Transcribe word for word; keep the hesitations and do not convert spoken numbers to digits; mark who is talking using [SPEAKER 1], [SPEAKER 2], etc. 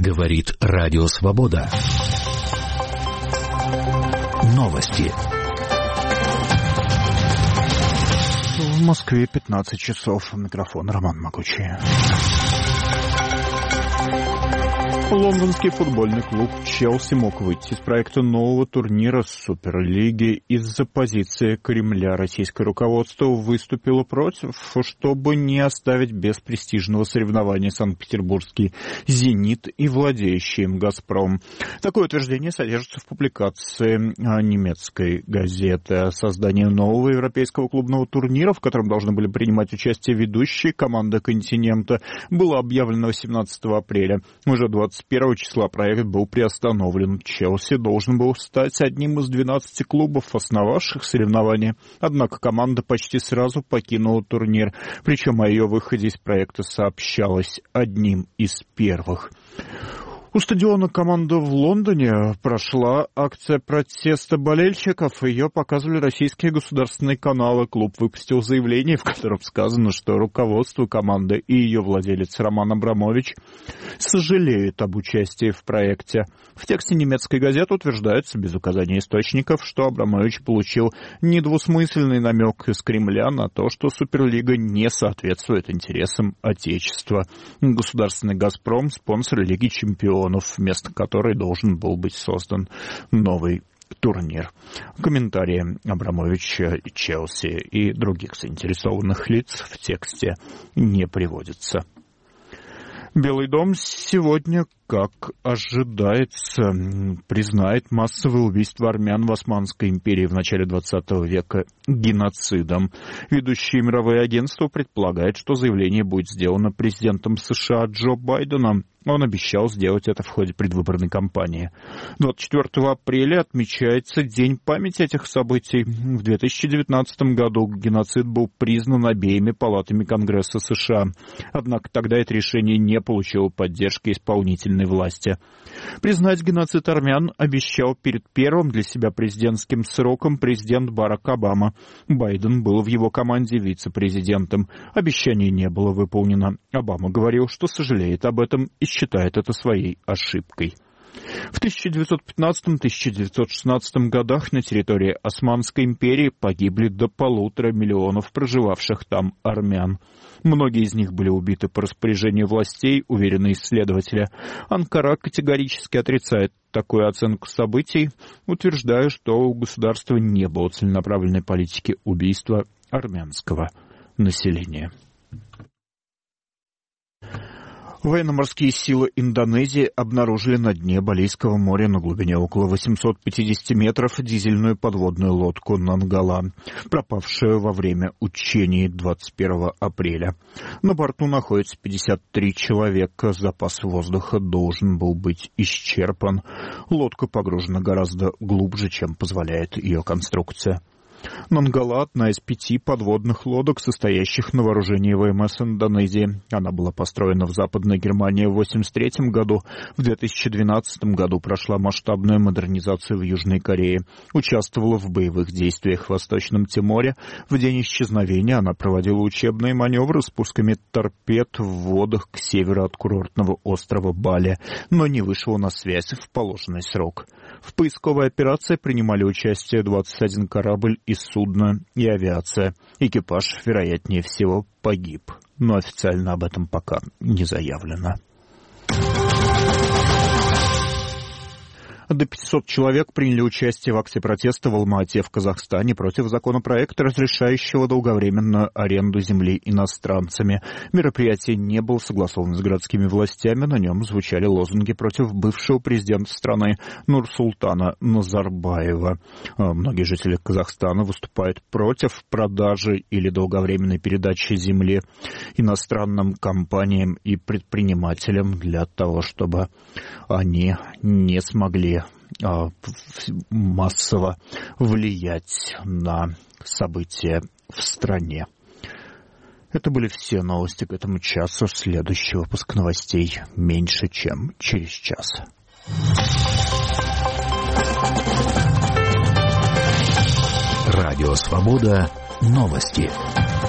[SPEAKER 1] Говорит Радио Свобода. Новости.
[SPEAKER 2] В Москве пятнадцать часов. Микрофон Роман Могучий. Лондонский футбольный клуб «Челси» мог выйти из проекта нового турнира Суперлиги из-за позиции Кремля. Российское руководство выступило против, чтобы не оставить без престижного соревнования Санкт-Петербургский «Зенит» и владеющий им «Газпром». Такое утверждение содержится в публикации немецкой газеты. Создание нового европейского клубного турнира, в котором должны были принимать участие ведущие команды континента, было объявлено восемнадцатого апреля. Уже двадцать первого числа проект был приостановлен. «Челси» должен был стать одним из двенадцати клубов, основавших соревнования. Однако команда почти сразу покинула турнир. Причем о ее выходе из проекта сообщалось одним из первых. У стадиона команды в Лондоне прошла акция протеста болельщиков. Ее показывали российские государственные каналы. Клуб выпустил заявление, в котором сказано, что руководство команды и ее владелец Роман Абрамович сожалеют об участии в проекте. В тексте немецкой газеты утверждается, без указания источников, что Абрамович получил недвусмысленный намек из Кремля на то, что Суперлига не соответствует интересам Отечества. Государственный «Газпром» — спонсор Лиги чемпионов, вместо которой должен был быть создан новый турнир. Комментарии Абрамовича, Челси и других заинтересованных лиц в тексте не приводятся. Белый дом сегодня, как ожидается, признает массовое убийство армян в Османской империи в начале двадцатого века геноцидом. Ведущие мировые агентства предполагают, что заявление будет сделано президентом США Джо Байденом. Он обещал сделать это в ходе предвыборной кампании. двадцать четвёртого апреля отмечается День памяти этих событий. В две тысячи девятнадцатом году геноцид был признан обеими палатами Конгресса США. Однако тогда это решение не получило поддержки исполнительной власти. Признать геноцид армян обещал перед первым для себя президентским сроком президент Барак Обама. Байден был в его команде вице-президентом. Обещание не было выполнено. Обама говорил, что сожалеет об этом и считает это своей ошибкой. В тысяча девятьсот пятнадцатом — тысяча девятьсот шестнадцатом годах на территории Османской империи погибли до полутора миллионов проживавших там армян. Многие из них были убиты по распоряжению властей, уверены исследователи. Анкара категорически отрицает такую оценку событий, утверждая, что у государства не было целенаправленной политики убийства армянского населения. Военно-морские силы Индонезии обнаружили на дне Балийского моря на глубине около восемьсот пятьдесят метров дизельную подводную лодку «Нангала», пропавшую во время учений двадцать первого апреля. На борту находится пятьдесят три человека, запас воздуха должен был быть исчерпан. Лодка погружена гораздо глубже, чем позволяет ее конструкция. «Нангала» — одна из пяти подводных лодок, состоящих на вооружении ВМС Индонезии. Она была построена в Западной Германии в тысяча девятьсот восемьдесят третьем году. В две тысячи двенадцатом году прошла масштабную модернизацию в Южной Корее. Участвовала в боевых действиях в Восточном Тиморе. В день исчезновения она проводила учебные маневры с пусками торпед в водах к северу от курортного острова Бали, но не вышла на связь в положенный срок. В поисковой операции принимали участие двадцать один корабль и судно, и авиация. Экипаж, вероятнее всего, погиб, но официально об этом пока не заявлено. До пятисот человек приняли участие в акции протеста в Алма-Ате в Казахстане против законопроекта, разрешающего долговременную аренду земли иностранцами. Мероприятие не было согласовано с городскими властями, на нем звучали лозунги против бывшего президента страны Нурсултана Назарбаева. Многие жители Казахстана выступают против продажи или долговременной передачи земли иностранным компаниям и предпринимателям для того, чтобы они не смогли массово влиять на события в стране. Это были все новости к этому часу. Следующий выпуск новостей меньше, чем через час.
[SPEAKER 1] Радио Свобода. Новости.